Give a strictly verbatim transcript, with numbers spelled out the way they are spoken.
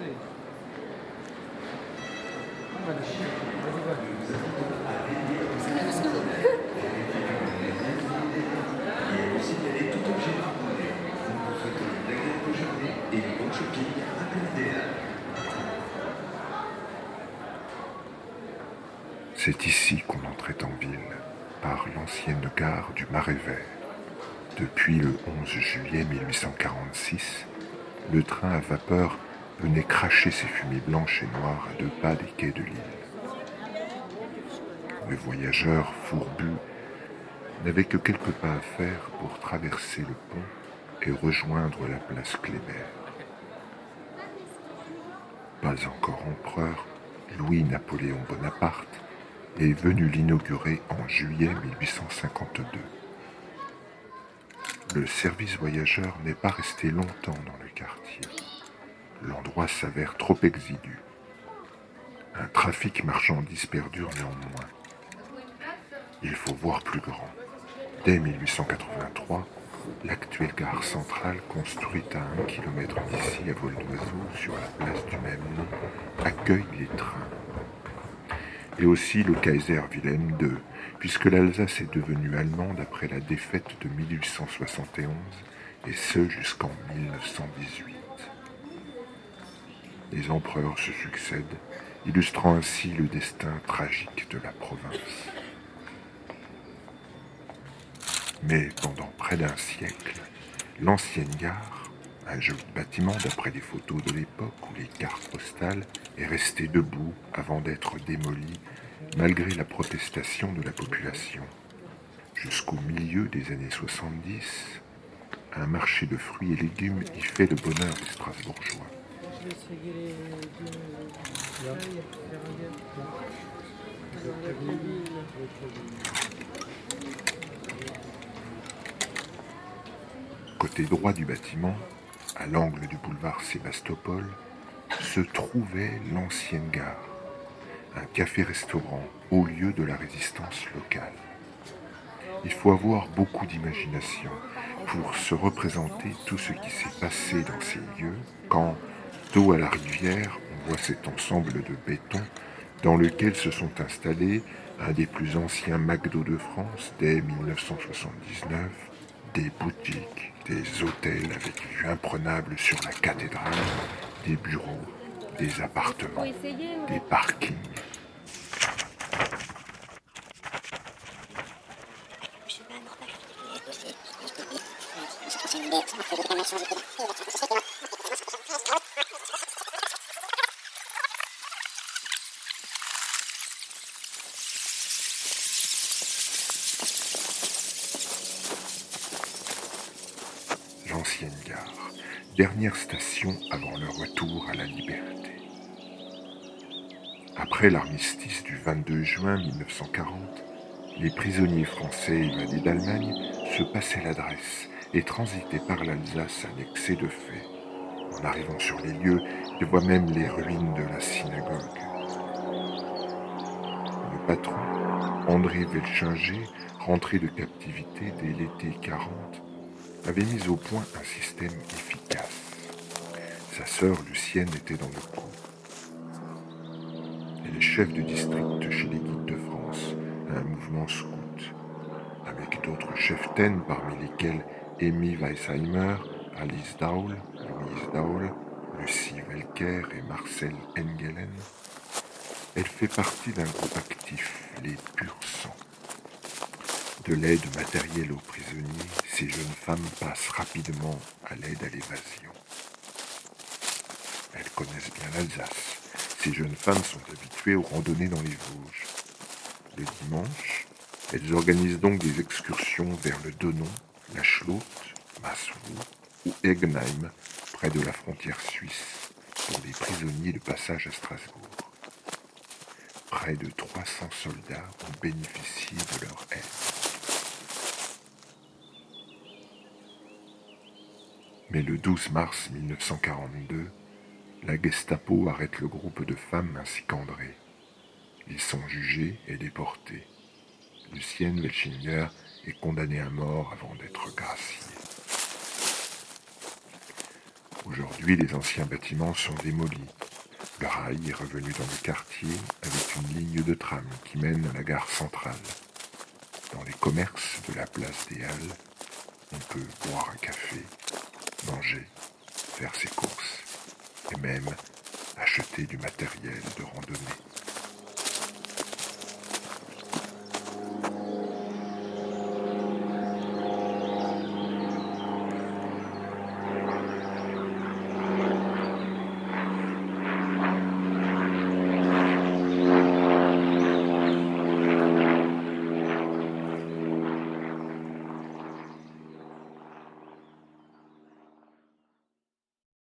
C'est ici qu'on entrait en ville, par l'ancienne gare du Marais Vert. Depuis le onze juillet mille huit cent quarante-six, le train à vapeur venait cracher ses fumées blanches et noires à deux pas des quais de l'île. Le voyageur fourbu n'avait que quelques pas à faire pour traverser le pont et rejoindre la place Kléber. Pas encore empereur, Louis-Napoléon Bonaparte est venu l'inaugurer en juillet mille huit cent cinquante-deux. Le service voyageur n'est pas resté longtemps dans le quartier. L'endroit s'avère trop exigu. Un trafic marchandises perdure néanmoins. Il faut voir plus grand. Dès mille huit cent quatre-vingt-trois, l'actuelle gare centrale, construite à un kilomètre d'ici à vol d'oiseau sur la place du même nom, accueille les trains. Et aussi le Kaiser Wilhelm deux, puisque l'Alsace est devenue allemande après la défaite de mille huit cent soixante et onze, et ce jusqu'en mille neuf cent dix-huit. Les empereurs se succèdent, illustrant ainsi le destin tragique de la province. Mais pendant près d'un siècle, l'ancienne gare, un joli bâtiment d'après les photos de l'époque ou les cartes postales, est restée debout avant d'être démolie malgré la protestation de la population. Jusqu'au milieu des années soixante-dix, un marché de fruits et légumes y fait le bonheur des Strasbourgeois. Côté droit du bâtiment, à l'angle du boulevard Sébastopol, se trouvait l'ancienne gare, un café-restaurant haut lieu de la résistance locale. Il faut avoir beaucoup d'imagination pour se représenter tout ce qui s'est passé dans ces lieux quand, dos à la rivière, on voit cet ensemble de béton dans lequel se sont installés un des plus anciens McDo de France dès mille neuf cent soixante-dix-neuf, des boutiques, des hôtels avec vue imprenable sur la cathédrale, des bureaux, des appartements, des parkings. L'ancienne gare, dernière station avant le retour à la liberté. Après l'armistice du vingt-deux juin mille neuf cent quarante, les prisonniers français évadés d'Allemagne se passaient l'adresse et transitaient par l'Alsace annexée de fait. En arrivant sur les lieux, ils voient même les ruines de la synagogue. Le patron, André Welchinger, rentré de captivité dès l'été quarante, avait mis au point un système efficace. Sa sœur Lucienne était dans le coup. Elle est chef de district chez les Guides de France, un mouvement scout, avec d'autres cheftaines parmi lesquelles Amy Weisheimer, Alice Daul, Louise Daul, Lucie Welker et Marcel Engelen. Elle fait partie d'un groupe actif, les Pur Sang. De l'aide matérielle aux prisonniers, ces jeunes femmes passent rapidement à l'aide à l'évasion. Elles connaissent bien l'Alsace. Ces jeunes femmes sont habituées aux randonnées dans les Vosges. Le dimanche, elles organisent donc des excursions vers le Donon, la Schlot, Massow ou Eggenheim, près de la frontière suisse, pour les prisonniers de passage à Strasbourg. Près de trois cents soldats ont bénéficié de leur aide. Mais le douze mars mille neuf cent quarante-deux, la Gestapo arrête le groupe de femmes ainsi qu'André. Ils sont jugés et déportés. Lucienne Welchinger est condamnée à mort avant d'être graciée. Au Aujourd'hui, les anciens bâtiments sont démolis. Le rail est revenu dans le quartier avec une ligne de tram qui mène à la gare centrale. Dans les commerces de la place des Halles, on peut boire un café, manger, faire ses courses et même acheter du matériel de randonnée.